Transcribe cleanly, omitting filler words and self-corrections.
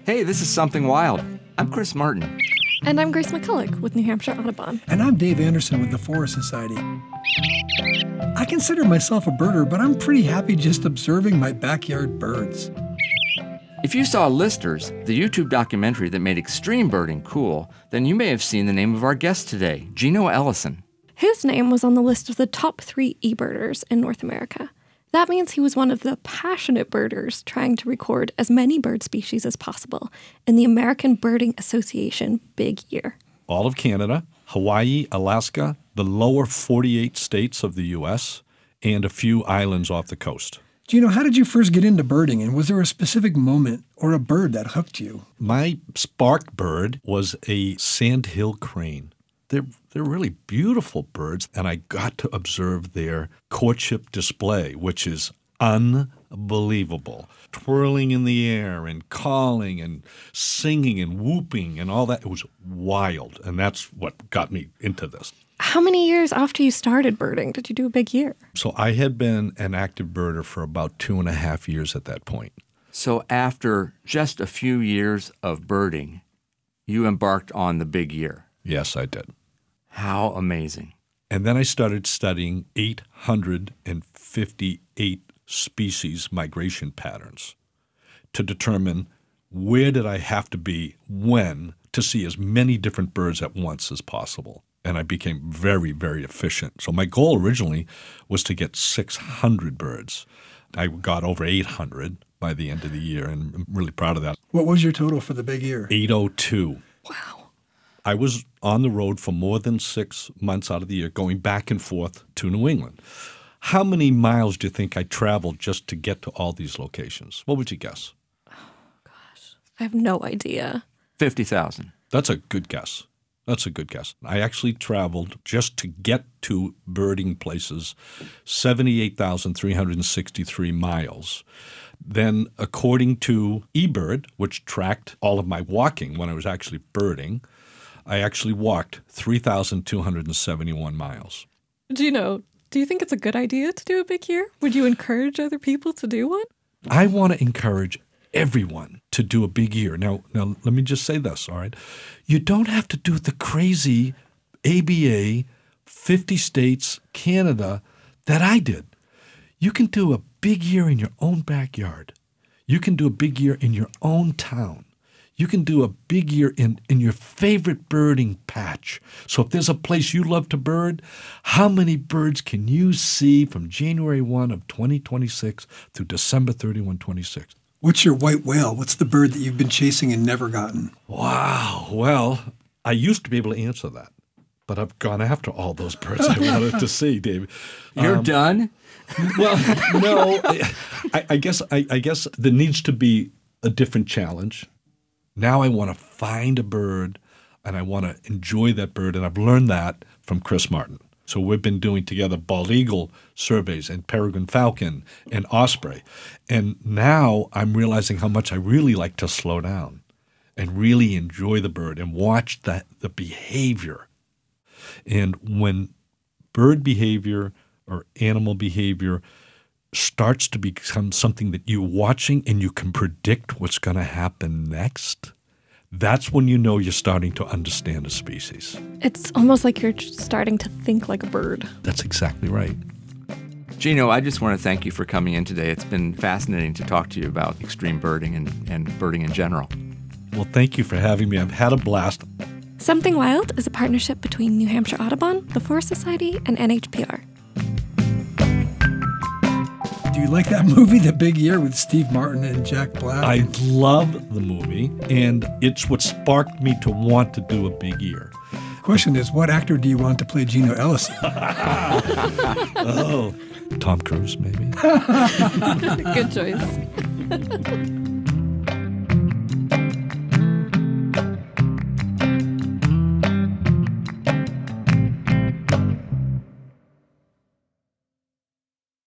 Hey, this is Something Wild. I'm Chris Martin. And I'm Grace McCulloch with New Hampshire Audubon. And I'm Dave Anderson with the Forest Society. I consider myself a birder, but I'm pretty happy just observing my backyard birds. If you saw Listers, the YouTube documentary that made extreme birding cool, then you may have seen the name of our guest today, Gino Ellison. His name was on the list of the top 3 e-birders in North America. That means he was one of the passionate birders trying to record as many bird species as possible in the American Birding Association Big Year. All of Canada, Hawaii, Alaska, the lower 48 states of the U.S., and a few islands off the coast. Gino, how did you first get into birding, and was there a specific moment or a bird that hooked you? My spark bird was a sandhill crane. They're really beautiful birds, and I got to observe their courtship display, which is unbelievable. Twirling in the air and calling and singing and whooping and all that. It was wild, and that's what got me into this. How many years after you started birding did you do a big year? So I had been an active birder for about 2.5 years at that point. So after just a few years of birding, you embarked on the big year. Yes, I did. How amazing. And then I started studying 858 species migration patterns to determine where did I have to be when to see as many different birds at once as possible. And I became very, very efficient. So my goal originally was to get 600 birds. I got over 800 by the end of the year, and I'm really proud of that. What was your total for the big year? 802. Wow. I was on the road for more than 6 months out of the year, going back and forth to New England. How many miles do you think I traveled just to get to all these locations? What would you guess? I have no idea. 50,000. That's a good guess. That's a good guess. I actually traveled just to get to birding places 78,363 miles. Then, according to eBird, which tracked all of my walking when I was actually birding, I actually walked 3,271 miles. Gino, do you think it's a good idea to do a big year? Would you encourage other people to do one? I want to encourage everyone to do a big year. Now, let me just say this, all right? You don't have to do the crazy ABA, 50 states, Canada that I did. You can do a big year in your own backyard. You can do a big year in your own town. You can do a big year in your favorite birding patch. So if there's a place you love to bird, how many birds can you see from January 1 of 2026 through December 31, 26? What's your white whale? What's the bird that you've been chasing and never gotten? Wow. Well, I used to be able to answer that, but I've gone after all those birds I wanted to see, David. You're done? Well, no. I guess there needs to be a different challenge. Now I want to find a bird, and I want to enjoy that bird, and I've learned that from Chris Martin. So we've been doing together bald eagle surveys and peregrine falcon and osprey. And now I'm realizing how much I really like to slow down and really enjoy the bird and watch the behavior. And when bird behavior or animal behavior starts to become something that you're watching and you can predict what's going to happen next, that's when you know you're starting to understand a species. It's almost like you're starting to think like a bird. That's exactly right. Gino, I just want to thank you for coming in today. It's been fascinating to talk to you about extreme birding and birding in general. Well, thank you for having me. I've had a blast. Something Wild is a partnership between New Hampshire Audubon, the Forest Society, and NHPR. Do you like that movie, The Big Year, with Steve Martin and Jack Black? I love the movie, and it's what sparked me to want to do a big year. The question is, what actor do you want to play Gino Ellison? Oh, Tom Cruise, maybe. Good choice.